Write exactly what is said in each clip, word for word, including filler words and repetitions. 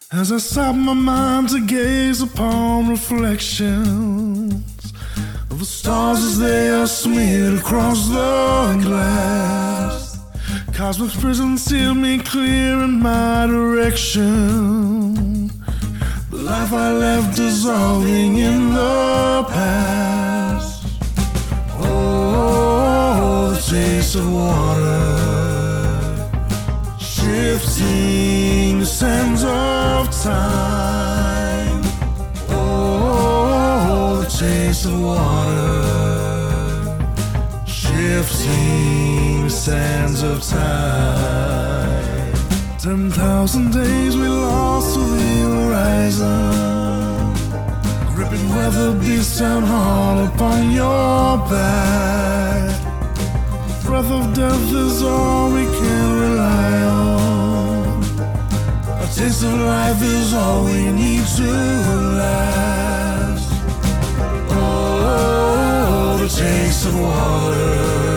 As I stop my mind to gaze upon reflections of the stars as they are smeared across the glass, cosmic prism sealed me clear in my direction. The life I left dissolving in the past. Oh, the taste of water, shifting the sands of time. Oh, the taste of water, shifting the sands of time. Ten thousand days we lost to the horizon, gripping weather beats down hard upon your back. The breath of death is all we can rely on. A taste of life is all we need to last. Oh, the taste of water,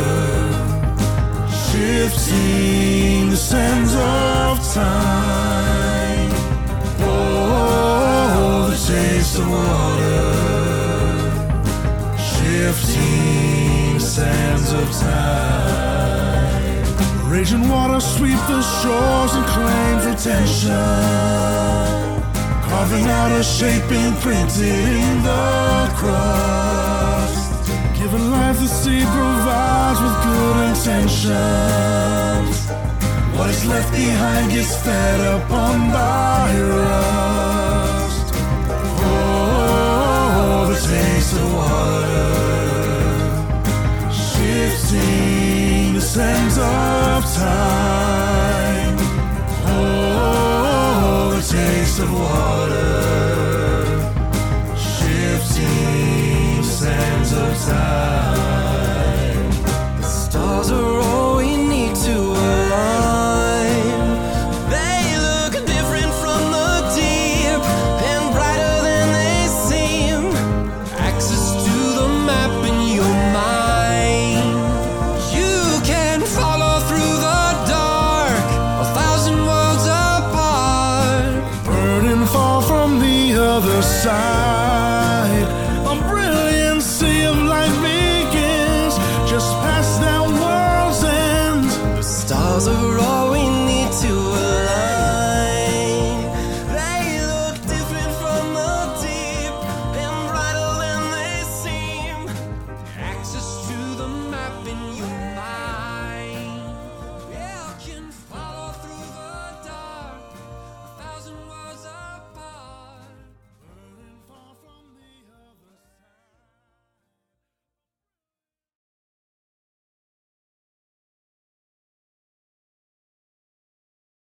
shifting the sands of time. Oh, the taste of water, shifting the sands of time. Raging water sweep the shores and claims attention, carving out a shape imprinted in the crust. Given life the sea provides with good intentions, what is left behind gets fed upon by rust. Oh, the taste of water, shifting the sands of time. Oh, the taste of water, shifting the sands of time. The stars are all we need to align. They look different from the deep and brighter than they seem. Access to the map in your mind. You can follow through the dark, a thousand worlds apart. Burn and fall from the other side.